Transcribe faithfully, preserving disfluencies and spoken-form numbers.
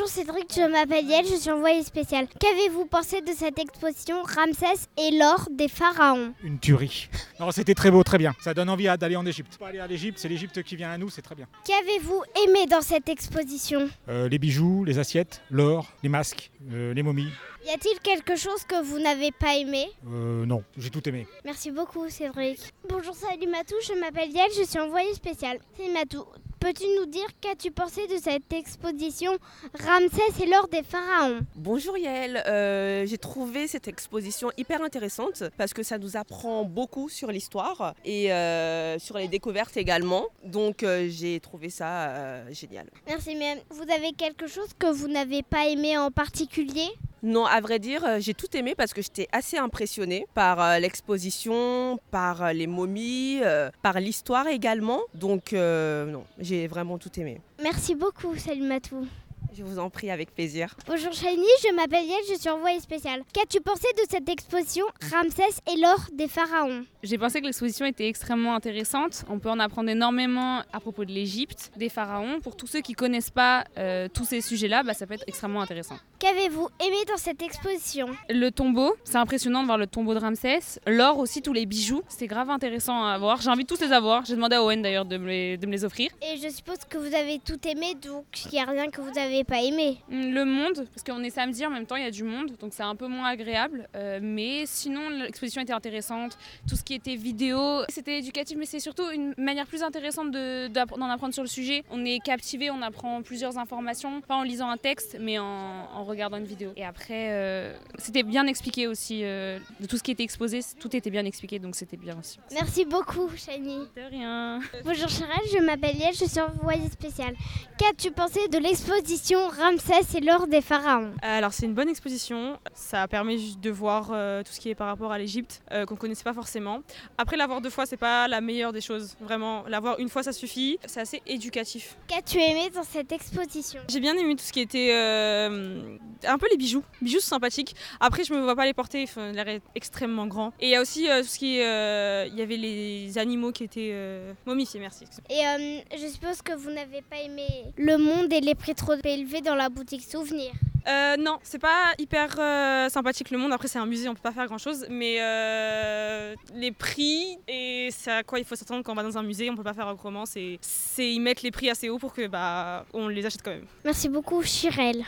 Bonjour Cédric, je m'appelle Yael, je suis envoyée spéciale. Qu'avez-vous pensé de cette exposition Ramsès et l'or des pharaons? Une tuerie. Non, c'était très beau, très bien. Ça donne envie d'aller en Égypte. Pas aller à l'Égypte, c'est l'Égypte qui vient à nous, c'est très bien. Qu'avez-vous aimé dans cette exposition? Euh, les bijoux, les assiettes, l'or, les masques, euh, les momies. Y a-t-il quelque chose que vous n'avez pas aimé? Euh, non, j'ai tout aimé. Merci beaucoup Cédric. Bonjour Salimatou, je m'appelle Yael, je suis envoyée spéciale. Salimatou, peux-tu nous dire qu'as-tu pensé de cette exposition Ramsès et l'or des pharaons? Bonjour Yael, euh, j'ai trouvé cette exposition hyper intéressante parce que ça nous apprend beaucoup sur l'histoire et euh, sur les découvertes également. Donc euh, j'ai trouvé ça euh, génial. Merci, mais vous avez quelque chose que vous n'avez pas aimé en particulier? Non, à vrai dire, euh, j'ai tout aimé parce que j'étais assez impressionnée par euh, l'exposition, par euh, les momies, euh, par l'histoire également. Donc euh, non, j'ai vraiment tout aimé. Merci beaucoup Salimatou. Je vous en prie, avec plaisir. Bonjour Shiny, je m'appelle Yael, je suis envoyée spéciale. Qu'as-tu pensé de cette exposition Ramsès et l'or des pharaons? J'ai pensé que l'exposition était extrêmement intéressante. On peut en apprendre énormément à propos de l'Égypte, des pharaons. Pour tous ceux qui ne connaissent pas euh, tous ces sujets-là, bah, ça peut être extrêmement intéressant. Qu'avez-vous aimé dans cette exposition? Le tombeau, c'est impressionnant de voir le tombeau de Ramsès. L'or aussi, tous les bijoux, c'est grave intéressant à voir. J'ai envie de tous les avoir. J'ai demandé à Owen d'ailleurs de me les, de me les offrir. Et je suppose que vous avez tout aimé, donc il n'y a rien que vous n'avez pas aimé. Le monde, parce qu'on est samedi en même temps, il y a du monde, donc c'est un peu moins agréable. Euh, mais sinon, l'exposition était intéressante. Tout ce qui était vidéo, c'était éducatif, mais c'est surtout une manière plus intéressante de, d'en apprendre sur le sujet. On est captivé, on apprend plusieurs informations, pas en lisant un texte, mais en, en regardant une vidéo. Et après, euh, c'était bien expliqué aussi. Euh, de tout ce qui était exposé, tout était bien expliqué, donc c'était bien aussi. Merci beaucoup, Shani. De rien. Bonjour Charelle, je m'appelle Yael, je suis envoyée spéciale. Qu'as-tu pensé de l'exposition Ramsès et l'or des pharaons? Alors c'est une bonne exposition, ça permet juste de voir euh, tout ce qui est par rapport à l'Égypte, euh, qu'on ne connaissait pas forcément. Après l'avoir deux fois, c'est pas la meilleure des choses, vraiment. L'avoir une fois, ça suffit, c'est assez éducatif. Qu'as-tu aimé dans cette exposition? J'ai bien aimé tout ce qui était euh, un peu les bijoux. Les bijoux sont sympathiques. Après, je me vois pas les porter, ils ont l'air extrêmement grand. Et il y a aussi euh, tout ce qui est, euh, il y avait les animaux qui étaient euh, momifiés, merci. Et euh, je suppose que vous n'avez pas aimé le monde et les prix trop élevés dans la boutique souvenir. Euh, non, c'est pas hyper euh, sympathique le monde. Après, c'est un musée, on peut pas faire grand chose. Mais euh, les prix et c'est à quoi il faut s'attendre quand on va dans un musée, on peut pas faire autrement. C'est, c'est ils mettent les prix assez haut pour que bah on les achète quand même. Merci beaucoup, Chirel.